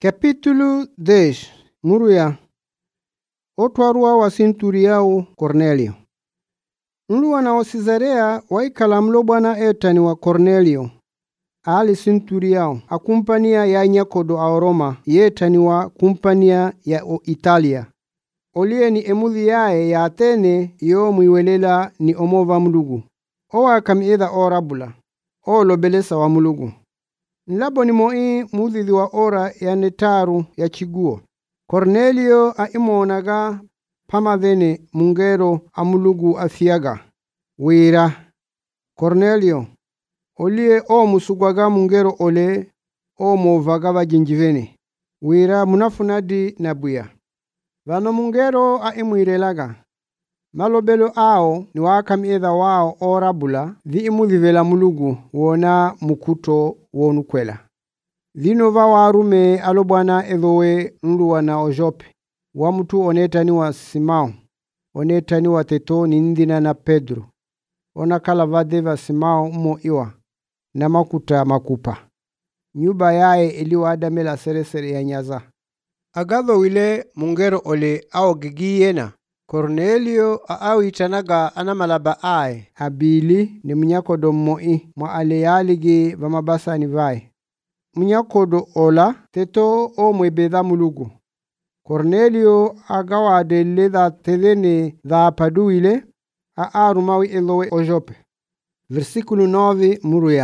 Capítulo 10. Muruya. Otwarua wa Sinturiao Cornelio. Nluwana wa Cesarea waikala mlo bwana etani wa Cornelio. Ali Sinturiao akumpania ya nyakodo a Roma yetani wa kumpania ya o Italia. Olie ni emudhi yae ya Atene yo mwiwelela ni omova mlugu. Owa kamiedha orabula. O lobelesa wa mlugu. Nlabo ni moi mudhithi wa ora ya netaru ya chiguo. Cornelio a imonaga pamadhene mungero amulugu afiaga. Wira. Cornelio. Olie o musugwaga mungero ole o movaga vajinjivene. Wira munafunadi nabuya. Vano mungero a imwirelaga. Malobelo ao ni wakamiedha wao orabula vi imudhivela mulugu wona mukuto wonukwela. Dhino va warume alobwana edhowe nluwana o Jope. Wa mtu onetani wa Simao. Onetani wa Teto nindina na Pedro. Onakala vadeva Simao umo iwa. Na makuta makupa. Nyuba yae iliwa adamela seresere ya nyaza. Agadho wile mungero ole ao gigiyena. Cornelio itanaga anamalaba ae. Abili ni mnyakodo moi mwa aleyaligi vamabasa ni vai. Mnyakodo ola teto o mwebedha mulugu. Cornelio agawa adele dha tedhene dha paduile arumawi elowe o Jope. Versikulo 9 muruya.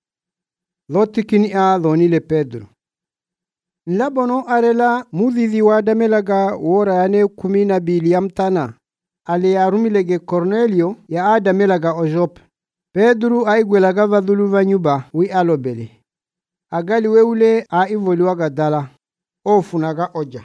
Lotikini dhonile Pedro. Nlabono arela mudhithi wa damelaga wora yane 12 yamtana. Ale arumilege Cornelio ya adamelaga o Jope. Pedro aigwelaga vadhulu vanyuba wi alobele. Agali weule ivoliwaga dala. Ofunaga oja.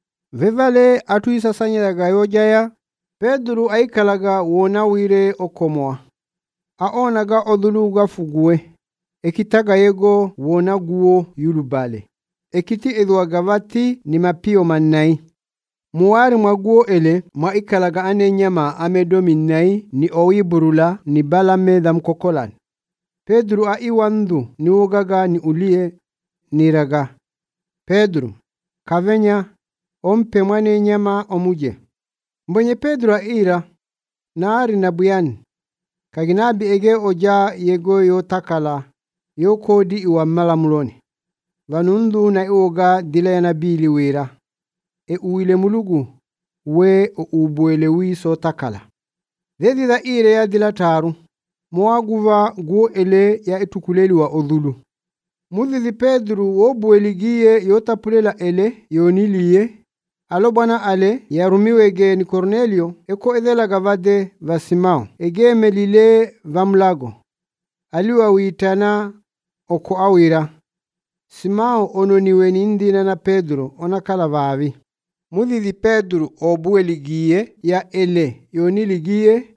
Vevale atuisasanyelaga yojaya. Pedro aikalaga wona wire okomoa. Aonaga odhuluga fugue. Ekitaga yego wona guo yulubale. Ekiti edhuagavati ni mapio mannai. Muwari mwaguo ele maikalaga ane nyama amedomi nai ni owiburula ni balame dha mkokolan. Pedro iwandhu ni ugaga ni ulie ni raga. Pedro, kavenya, ompe mwane nyama omuje. Mbonye Pedro ira, naari na buyani. Kaginabi ege oja yego yo takala, yo kodi iwa malamuloni. Vanundu na iwoga dile na bili wira. Uile mulugu, we ubuele wiso takala. Dhedi dha ire ya dilataru. Mwaguva guo ele ya etukuleli wa odhulu. Mudhithi Pedro wobueligie yotapulela ele yoniliye. Alobwana ale ya rumiwege ni Cornelio eko edhela gavade va Simao. Ege melile vamlago. Aliwa uitana oko awira. Simao ononiwe nindina na Pedro onakala vavi. Mudhithi Pedro obueligie ya ele yoniligie.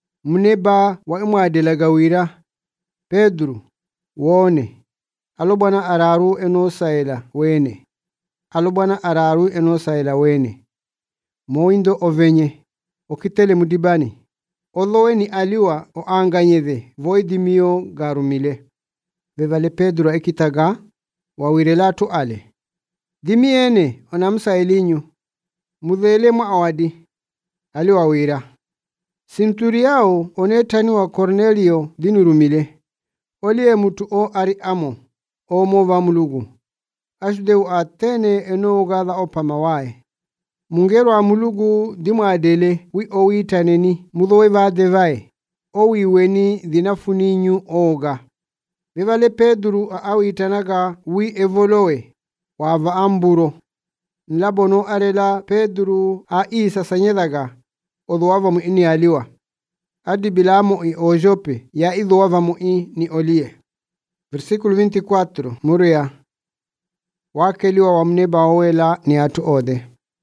Mneba wa imwadelaga wira. Pedro wone. Alobwana araru enosaila wene. Alobwana araru enosaila wene. Moindo ovenye. Okitele mudibani. Olowe ni aliwa o anganyedhe. Voidimio garumile. Vevale Pedro ekitaga. Wawirelatu ale. Dimiene onamsailinyu. Mudhele mwa awadi. Aliwa wira. Sinturiao onetani wa Cornelio dinurumile. Olie mutu o ari amo. O mova mulugu. Ashdeu Atene enogadha opamawae. Mungero wa mulugu dimadele wi owitaneni mudhowe vadevae. Owi weni dhinafuninyu oga. Vivale Pedro awitanaga wi evolowe. Wava amburo. Nlabono arela Pedro sasanyelaga. Odhuwava muini aliwa. Adi bilamo o Jope ya idhuwava muini olie. Versikulo 24 muruya. Wakeliwa wa mneba owela ni atu ode.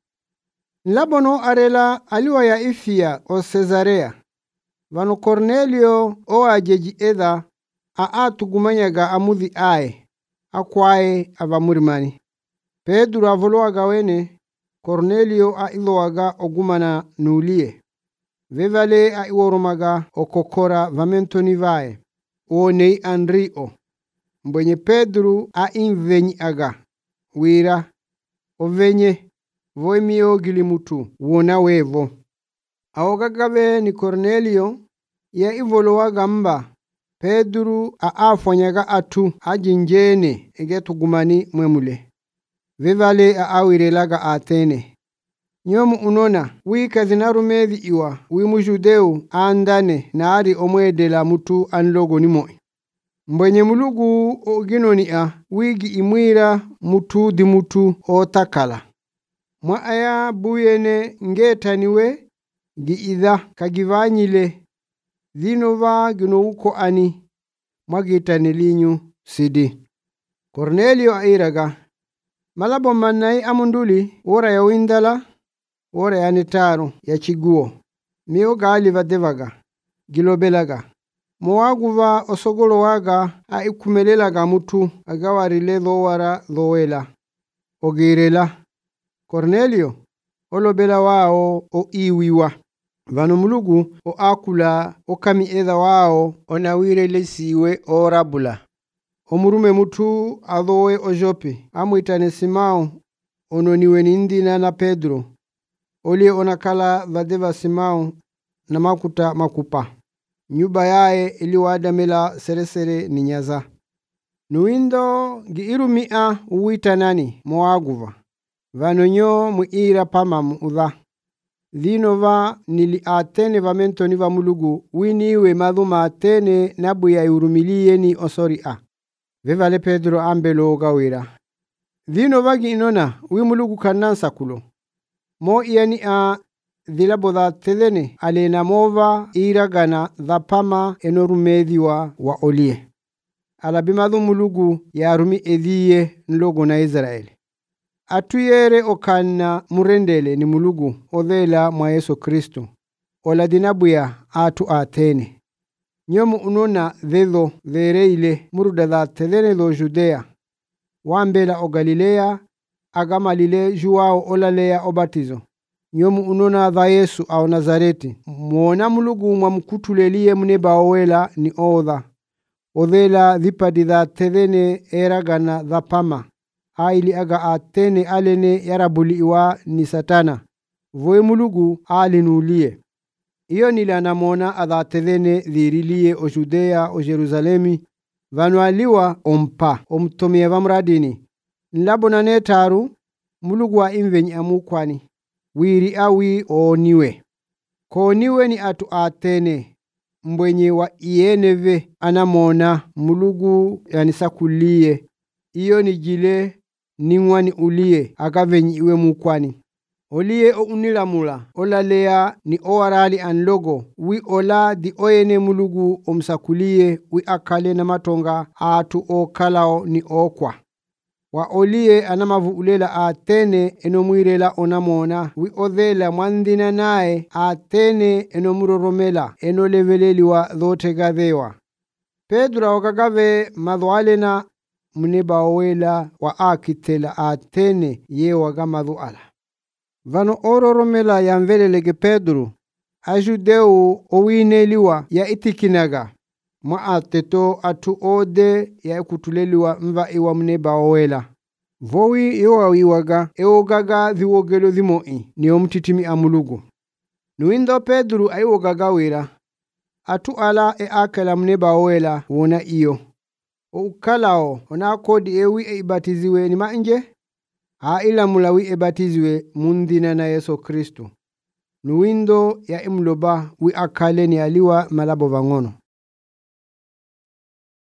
Nlabono arela aliwa ya ifia o Cesarea. Vano Cornelio o ajeji edha tugumanyaga amudhi ae. Akwae avamurimani. Pedro avolowaga wene. Cornelio idhowaga ogumana nulie. Vevale iworomaga okokora vamentoni vae. Onei Andrio. Mbwenye Pedro invenyi aga. wira ovenye voimio gilimutu wona wevo. Awogagabe ni Kornelio ya ivolowa gamba Pedro aafonyaga atu ajinjene egetugumani mwemule. Vivale aawirelaga Atene. Nyomu unona wika zinarumedhi iwa wimujudeu andane naari omwedela mutu anlogo ni moi. Mbwenye mulugu oginonia wigi imwira mutu di mutu otakala. Mwa aya buyene ngetaniwe gi idha kagivanyile dhinova ginouko ani mwagitanilinyu sidi. Kornelio airaga malabo manai amunduli ora ya windala ora ya nitaru ya chiguo mio gali vadevaga gilobelaga moaguva osogolo waga aikumelelaga mutu agawarile dhowara dhowela ogirela. Kornelio olobela wao o iwiwa vano mulugu o akula o kami edha wao onawire lesiwe o rabula. Omurume mutu adhowe o Jope amwitane Simao ononiwe nindina na Pedro olie onakala vadeva Simao na makuta makupa. Nyuba yae iliwadamela seresere ninyaza. Nuindo giirumia uitanani moaguva vanonyo muira pamamu udha. Dhinova nili Atene vamentoni va mulugu winiwe madhuma Atene nabu ya urumilie ni osoria. Vivale Pedro ambelo gawira. Dhinova ginona wimulugu kanansa kulo. Mo iani dhilabodha telene alena mova iragana dhapama enorumedhiwa wa olie. Alabimadhu mulugu ya rumi edhiye nlogo na Israeli. Atuyere okana murendele ni mulugu odhela mwa Yesu Kristo. Oladinabuya atu Atene. Nyomu unona dhedho dhereile muruda dha telene dho Judea. Wambela o Galilea agamalile juwao olalea obatizo. Nyomu unona dha Yesu au Nazareti. Mwona mulugu mwa mkutulelie mneba owela ni odha. Odhela dhipadi dha telene eragana dha pama. Aili aga Atene alene yarabuli iwa ni Satana. Voe mulugu alinulie. Iyo nilanamona adha telene dhirilie o Judea o Jerusalemi. Vanualiwa ompa omtomie vamradini. Nlabona netaru mulugu wa imvenyi amukwani. Wiri awi oniwe. Koniwe ni atu Atene. Mbwenye wa ieneve anamona mulugu yanisakulie. Iyo ni jile ningwani ulie akavenyi iwe mukwani. Olie o unilamula olalea ni owarali anlogo wi ola di oyene mulugu omsakulie wi akale na matonga atu o kalao ni okwa. Wa olie anamavu ulela Atene enomwirela onamona wi odhela mwandina nae Atene enomuroromela enoleveleliwa dhote gathewa. Pedro wakagave madhualena mneba owela wa akitela Atene ye wagamadu ala. Vano ororomela ya mvelelege Pedro ajudeu owineliwa ya itikinaga mwa ateto atu ode ya kutuleliwa mva iwa mneba owela. Vowi iwa wiwaga eogaga dhiwogelo dhimoi ni omtitimi amulugu. Nuindo Pedro aiwogaga wira atu ala akela mneba owela wona iyo. Ukalao onakodi ewi ibatiziwe ni manje ila mulawi ebatiziwe mundina na Yesu Kristo. Nuindo ya imloba wi akale ni aliwa malabo vangono.